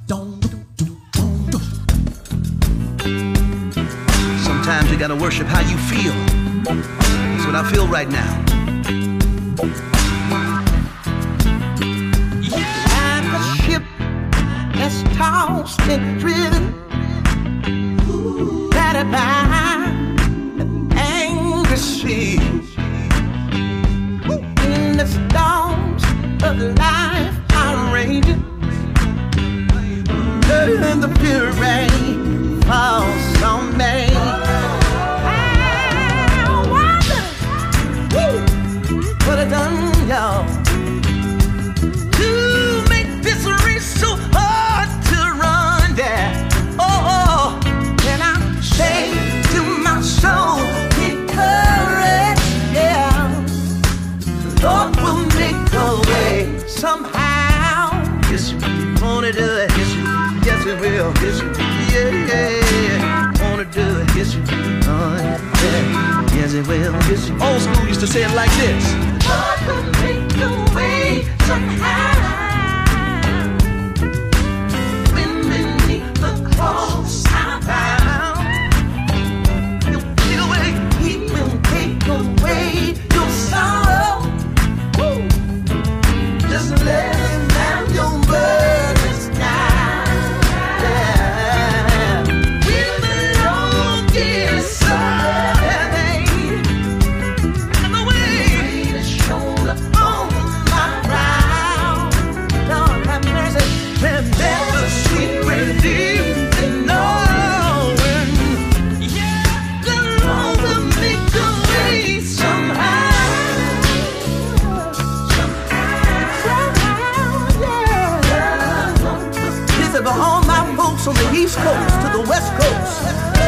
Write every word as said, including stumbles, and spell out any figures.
Sometimes you gotta worship how you feel. That's what I feel right now. Like a ship that's tossed and driven, battered by an angry sea. In the storms of life are raging, and the pure rain falls on me. I wonder, woo, what I done, y'all, to make this race so hard to run there. Oh, oh, and I say to my soul, be courage, yeah. The Lord will make a way somehow. Yes, you wanna do it. Yes, you, yes, it will. Yes, you, yeah, yeah. Wanna do it. Yes, you, oh, yeah. Yes, it will. Yes, you. Old school used to say it like this. Lord will make a way somehow. When beneath the cross I bow, He'll take away, He will take away your sorrow. Woo. Just let Him down your burdens down. Yeah. When the load gets so heavy, and the weight is shoulder on my brow, Lord have mercy. Remember sweet relief in knowing, yeah, the Lord will make a way somehow. Listen, for all my folks on the East Coast to the West Coast,